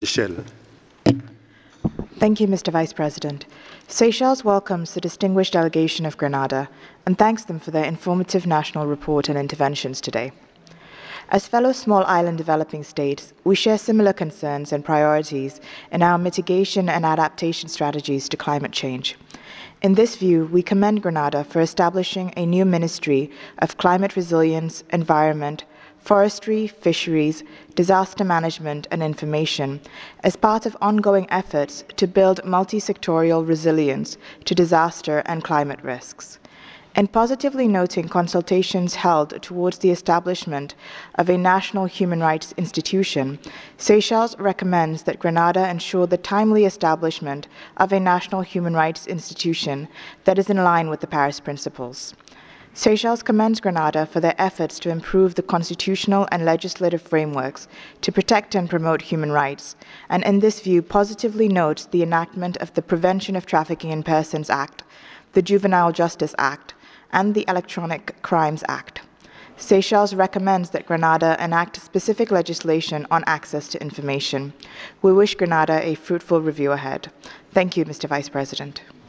Michelle. Thank you, Mr. Vice President. Seychelles welcomes the distinguished delegation of Grenada and thanks them for their informative national report and interventions today. As fellow small island developing states, we share similar concerns and priorities in our mitigation and adaptation strategies to climate change. In this view, we commend Grenada for establishing a new Ministry of Climate Resilience, Environment, Forestry, Fisheries, Disaster Management and Information as part of ongoing efforts to build multi-sectorial resilience to disaster and climate risks. In positively noting consultations held towards the establishment of a national human rights institution, Seychelles recommends that Grenada ensure the timely establishment of a national human rights institution that is in line with the Paris Principles. Seychelles commends Grenada for their efforts to improve the constitutional and legislative frameworks to protect and promote human rights, and in this view positively notes the enactment of the Prevention of Trafficking in Persons Act, the Juvenile Justice Act, and the Electronic Crimes Act. Seychelles recommends that Grenada enact specific legislation on access to information. We wish Grenada a fruitful review ahead. Thank you, Mr. Vice President.